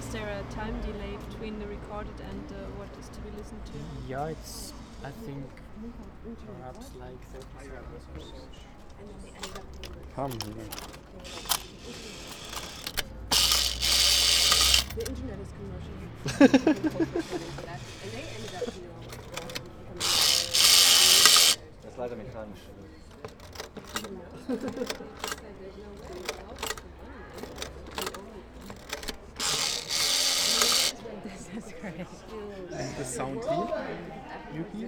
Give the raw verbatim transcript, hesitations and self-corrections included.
there a time delay between the recorded and uh, what is to be listened to? Yeah, it's, I think, perhaps like thirty seconds or so. Haben wir. The internet is commercial. Das ist leider mechanisch. This is great. And the sound here, you hear?